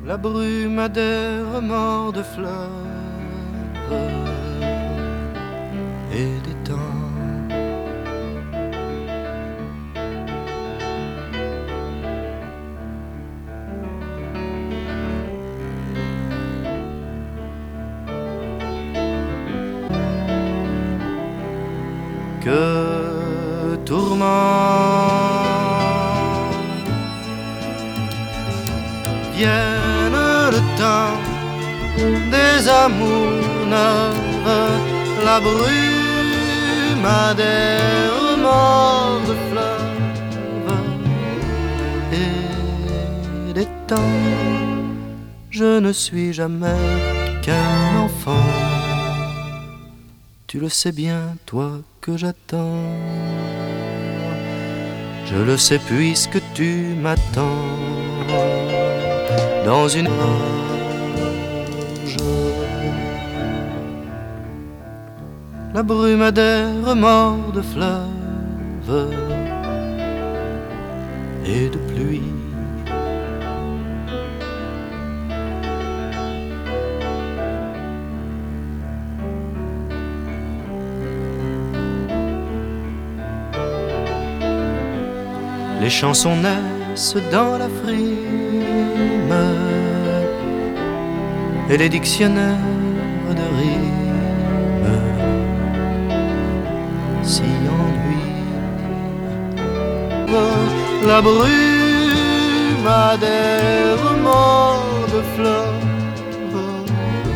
La brume a des remords de fleurs et des temps. Que tourment vienne le temps des amours neuves, la brume a des remords de fleuves et des temps. Je ne suis jamais qu'un enfant. Tu le sais bien, toi, que j'attends. Je le sais puisque tu m'attends dans une orge. La brume a des remords de fleuve et de pluie. Les chansons naissent dans la frime et les dictionnaires de rimes s'y ennuient. La brume a des remords de fleuve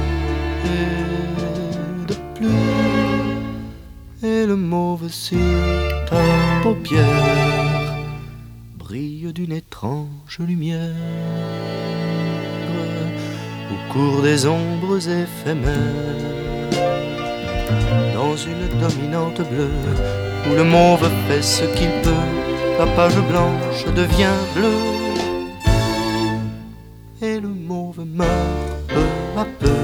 et de pluie, et le mauve sur ta paupière brille d'une étrange lumière au cours des ombres éphémères, dans une dominante bleue où le mauve fait ce qu'il peut, la page blanche devient bleue et le mauve meurt peu à peu.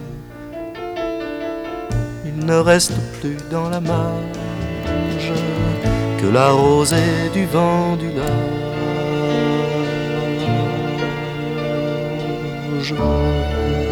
Il ne reste plus dans la marge que la rosée du vent du large.